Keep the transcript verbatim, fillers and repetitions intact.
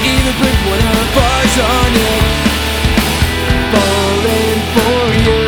even put one of ours on it. Falling for you.